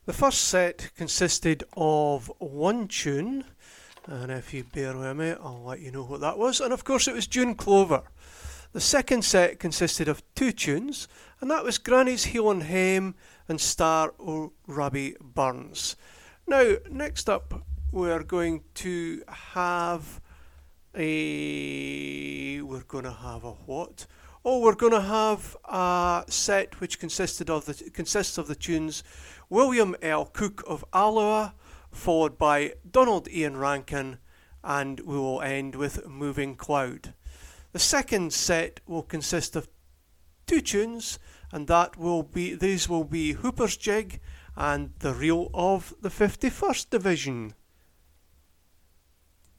The first set consisted of one tune, and if you bear with me, I'll let you know what that was. And of course, it was June Clover. The second set consisted of two tunes, and that was Granny's Heel and Hem and Star o' Rabbie Burns. Now, next up, we're going to have we're going to have a what? Oh, we're going to have a set which consists of the tunes William L. Cook of Alloa, followed by Donald Ian Rankin, and we will end with Moving Cloud. The second set will consist of two tunes, and these will be Hooper's Jig and The Reel of the 51st Division.